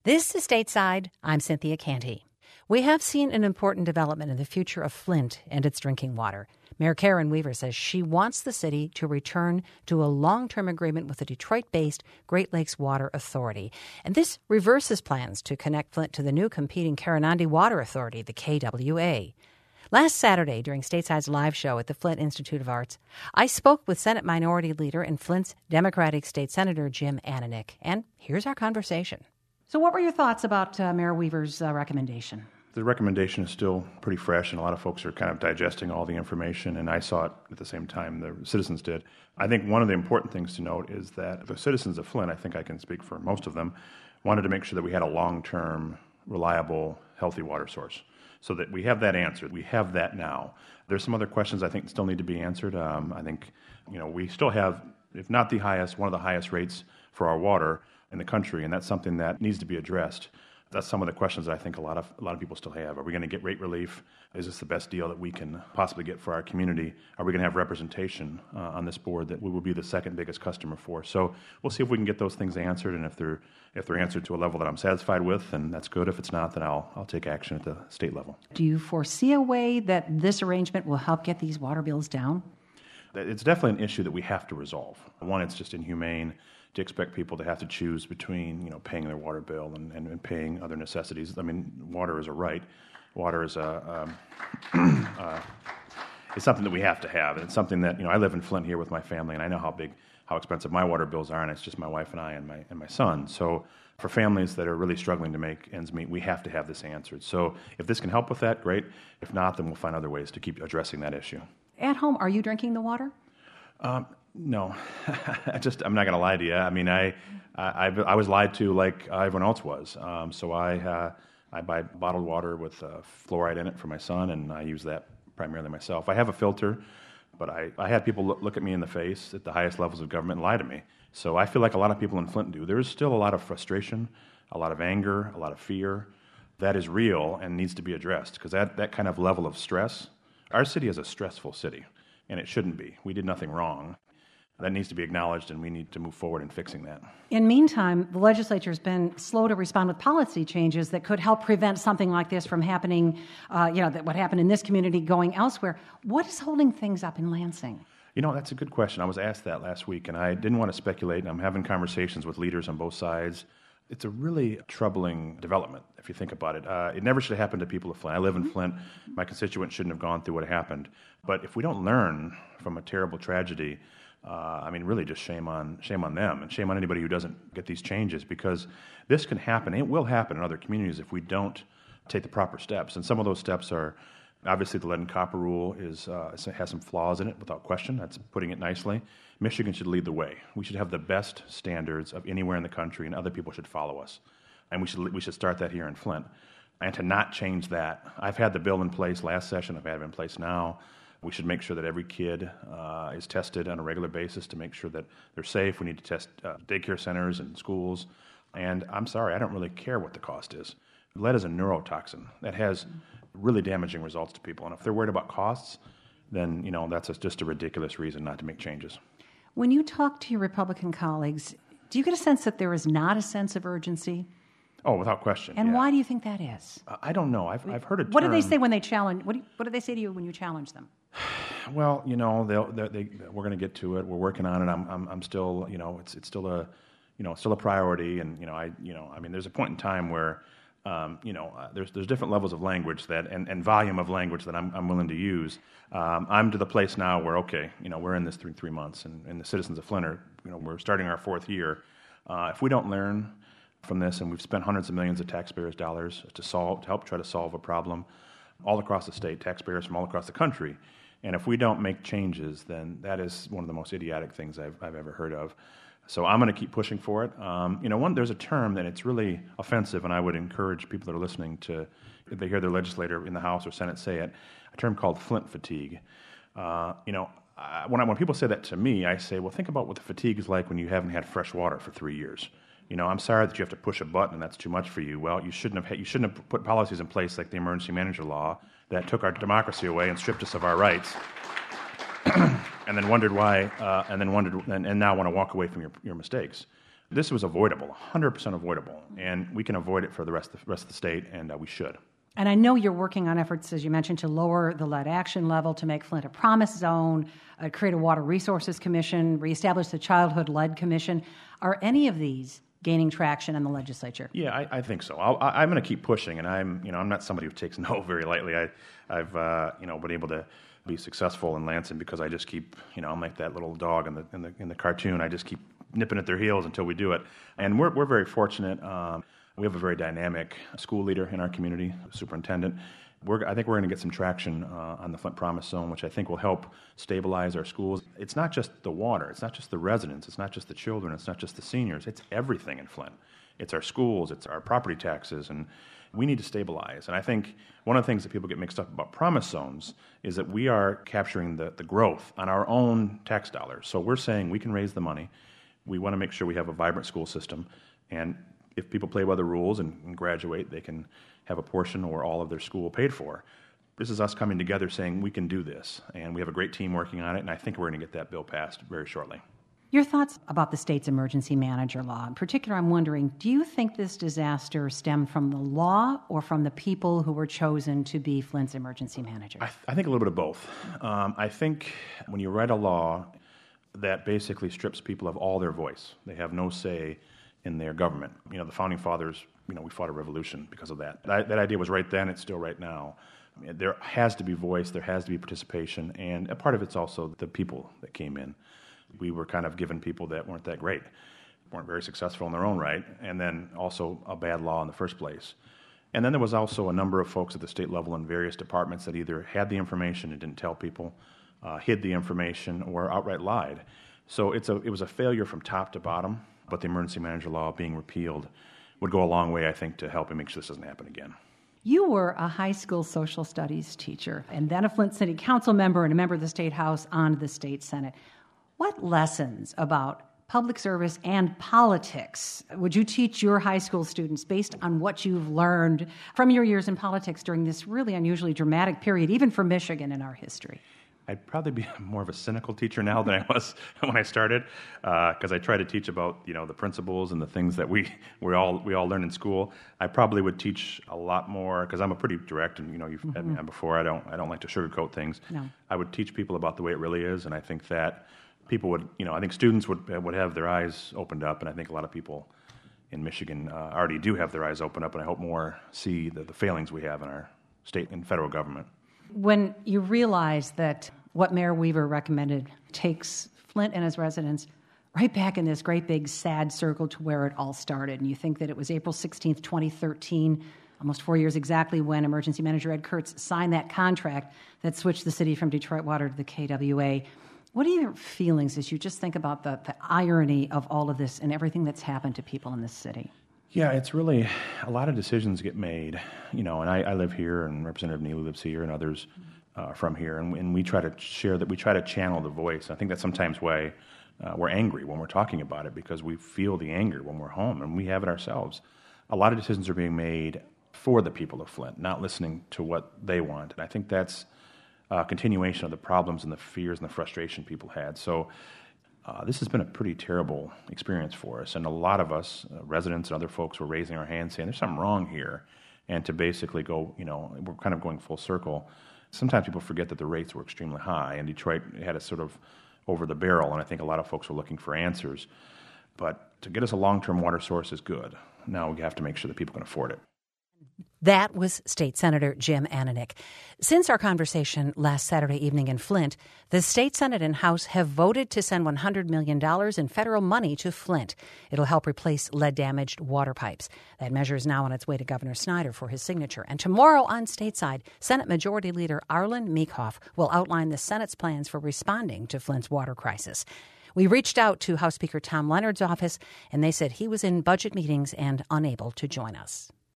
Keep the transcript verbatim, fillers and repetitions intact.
This is Stateside. I'm Cynthia Canty. We have seen an important development in the future of Flint and its drinking water. Mayor Karen Weaver says she wants the city to return to a long-term agreement with the Detroit-based Great Lakes Water Authority. And this reverses plans to connect Flint to the new competing Karanandi Water Authority, the K W A. Last Saturday, during Stateside's live show at the Flint Institute of Arts, I spoke with Senate Minority Leader and Flint's Democratic State Senator Jim Ananich. And here's our conversation. So what were your thoughts about uh, Mayor Weaver's uh, recommendation? The recommendation is still pretty fresh, and a lot of folks are kind of digesting all the information, and I saw it at the same time the citizens did. I think one of the important things to note is that the citizens of Flint, I think I can speak for most of them, wanted to make sure that we had a long-term, reliable, healthy water source, so that we have that answered. We have that now. There's some other questions I think still need to be answered. Um, I think, you know, we still have, if not the highest, one of the highest rates for our water in the country, and that's something that needs to be addressed. That's some of the questions that I think a lot of a lot of people still have. Are we going to get rate relief? Is this the best deal that we can possibly get for our community? Are we going to have representation uh, on this board that we will be the second biggest customer for? So we'll see if we can get those things answered, and if they're if they're answered to a level that I'm satisfied with, then that's good. If it's not, then I'll I'll take action at the state level. Do you foresee a way that this arrangement will help get these water bills down? It's definitely an issue that we have to resolve. One, it's just inhumane to expect people to have to choose between, you know, paying their water bill and, and, and paying other necessities. I mean, water is a right. Water is a um, uh, it's something that we have to have, and it's something that, you know, I live in Flint here with my family, and I know how big, how expensive my water bills are, and it's just my wife and I and my and my son. So for families that are really struggling to make ends meet, we have to have this answered. So if this can help with that, great. If not, then we'll find other ways to keep addressing that issue. At home, are you drinking the water? Um, No, I just I'm not going to lie to you. I mean, I, I I was lied to like everyone else was. Um, so I uh, I buy bottled water with uh, fluoride in it for my son, and I use that primarily myself. I have a filter, but I, I had people look, look at me in the face at the highest levels of government and lie to me. So I feel like a lot of people in Flint do. There is still a lot of frustration, a lot of anger, a lot of fear. That is real and needs to be addressed, because that, that kind of level of stress, our city is a stressful city, and it shouldn't be. We did nothing wrong. That needs to be acknowledged, and we need to move forward in fixing that. In the meantime, the legislature has been slow to respond with policy changes that could help prevent something like this from happening, uh, you know, that what happened in this community going elsewhere. What is holding things up in Lansing? You know, that's a good question. I was asked that last week, and I didn't want to speculate, and I'm having conversations with leaders on both sides. It's a really troubling development, if you think about it. Uh, it never should have happened to people of Flint. I live in Flint. My constituents shouldn't have gone through what happened. But if we don't learn from a terrible tragedy, Uh, I mean, really, just shame on shame on them, and shame on anybody who doesn't get these changes, because this can happen. It will happen in other communities if we don't take the proper steps. And some of those steps are, obviously, the lead and copper rule is uh, has some flaws in it, without question. That's putting it nicely. Michigan should lead the way. We should have the best standards of anywhere in the country, and other people should follow us. And we should we should start that here in Flint. And to not change that, I've had the bill in place last session. I've had it in place now. We should make sure that every kid uh, is tested on a regular basis to make sure that they're safe. We need to test uh, daycare centers and schools. And I'm sorry, I don't really care what the cost is. Lead is a neurotoxin that has really damaging results to people. And if they're worried about costs, then, you know, that's a, just a ridiculous reason not to make changes. When you talk to your Republican colleagues, do you get a sense that there is not a sense of urgency? Oh, without question. And yeah. why do you think that is? Uh, I don't know. I've I've heard a term. What do they say when they challenge? What do, you, what do they say to you when you challenge them? Well, you know, they'll, they, they, we're going to get to it. We're working on it. I'm, I'm, I'm still, you know, it's, it's still a, you know, still a priority. And you know, I, you know, I mean, there's a point in time where, um, you know, uh, there's, there's different levels of language that, and, and volume of language that I'm, I'm willing to use. Um, I'm to the place now where, okay, you know, we're in this three, three months, and, and the citizens of Flint are, you know, we're starting our fourth year. Uh, if we don't learn from this, and we've spent hundreds of millions of taxpayers' dollars to solve, to help try to solve a problem all across the state, taxpayers from all across the country. And if we don't make changes, then that is one of the most idiotic things I've, I've ever heard of. So I'm going to keep pushing for it. Um, you know, one, there's a term that it's really offensive, and I would encourage people that are listening to, if they hear their legislator in the House or Senate say it, a term called Flint fatigue. Uh, you know, I, when, I, when people say that to me, I say, well, think about what the fatigue is like when you haven't had fresh water for three years. You know, I'm sorry that you have to push a button and that's too much for you. Well, you shouldn't have you shouldn't have put policies in place like the emergency manager law that took our democracy away and stripped us of our rights, and then wondered why, uh, and then wondered, and, and now want to walk away from your, your mistakes. This was avoidable, one hundred percent avoidable, and we can avoid it for the rest of the, rest of the state, and uh, we should. And I know you're working on efforts, as you mentioned, to lower the lead action level, to make Flint a promise zone, uh, create a Water Resources Commission, reestablish the Childhood Lead Commission. Are any of these gaining traction in the legislature? Yeah, I, I think so. I'll, I, I'm going to keep pushing, and I'm, you know, I'm not somebody who takes no very lightly. I, I've, uh, you know, been able to be successful in Lansing because I just keep, you know, I'm like that little dog in the in the in the cartoon. I just keep nipping at their heels until we do it, and we're we're very fortunate. Um, We have a very dynamic school leader in our community, superintendent. We're, I think we're going to get some traction uh, on the Flint Promise Zone, which I think will help stabilize our schools. It's not just the water. It's not just the residents. It's not just the children. It's not just the seniors. It's everything in Flint. It's our schools. It's our property taxes. And we need to stabilize. And I think one of the things that people get mixed up about Promise Zones is that we are capturing the, the growth on our own tax dollars. So we're saying we can raise the money. We want to make sure we have a vibrant school system. And if people play by the rules and, and graduate, they can have a portion or all of their school paid for. This is us coming together saying we can do this, and we have a great team working on it, and I think we're going to get that bill passed very shortly. Your thoughts about the state's emergency manager law. In particular, I'm wondering, do you think this disaster stemmed from the law or from the people who were chosen to be Flint's emergency managers? I, th- I think a little bit of both. Um, I think when you write a law that basically strips people of all their voice, they have no say in their government. You know, the Founding Fathers, you know, we fought a revolution because of that. That, that idea was right then, it's still right now. I mean, there has to be voice, there has to be participation, and a part of it's also the people that came in. We were kind of given people that weren't that great, weren't very successful in their own right, and then also a bad law in the first place. And then there was also a number of folks at the state level in various departments that either had the information and didn't tell people, uh, hid the information, or outright lied. So it's a, it was a failure from top to bottom. But the emergency manager law being repealed would go a long way, I think, to helping make sure this doesn't happen again. You were a high school social studies teacher and then a Flint City Council member and a member of the State House on the State Senate. What lessons about public service and politics would you teach your high school students based on what you've learned from your years in politics during this really unusually dramatic period, even for Michigan in our history? I'd probably be more of a cynical teacher now than I was when I started, because uh, I try to teach about, you know, the principles and the things that we we all we all learn in school. I probably would teach a lot more, because I'm a pretty direct, and you know, you've mm-hmm. had me on before. I don't I don't like to sugarcoat things. No. I would teach people about the way it really is, and I think that people would, you know, I think students would would have their eyes opened up, and I think a lot of people in Michigan uh, already do have their eyes opened up, and I hope more see the, the failings we have in our state and federal government. When you realize that what Mayor Weaver recommended takes Flint and his residents right back in this great big sad circle to where it all started, and you think that it was April sixteenth, twenty thirteen, almost four years exactly, when Emergency Manager Ed Kurtz signed that contract that switched the city from Detroit Water to the K W A. What are your feelings as you just think about the, the irony of all of this and everything that's happened to people in this city? Yeah, it's really, a lot of decisions get made, you know, and I, I live here, and Representative Neely lives here, and others uh, from here, and, and we try to share that, we try to channel the voice. I think that's sometimes why uh, we're angry when we're talking about it, because we feel the anger when we're home, and we have it ourselves. A lot of decisions are being made for the people of Flint, not listening to what they want, and I think that's a continuation of the problems and the fears and the frustration people had. So Uh, this has been a pretty terrible experience for us, and a lot of us, uh, residents and other folks, were raising our hands saying, there's something wrong here, and to basically go, you know, we're kind of going full circle. Sometimes people forget that the rates were extremely high, and Detroit had us sort of over the barrel, and I think a lot of folks were looking for answers. But to get us a long-term water source is good. Now we have to make sure that people can afford it. That was State Senator Jim Ananich. Since our conversation last Saturday evening in Flint, the State Senate and House have voted to send one hundred million dollars in federal money to Flint. It'll help replace lead-damaged water pipes. That measure is now on its way to Governor Snyder for his signature. And tomorrow on stateside, Senate Majority Leader Arlen Meekhoff will outline the Senate's plans for responding to Flint's water crisis. We reached out to House Speaker Tom Leonard's office, and they said he was in budget meetings and unable to join us.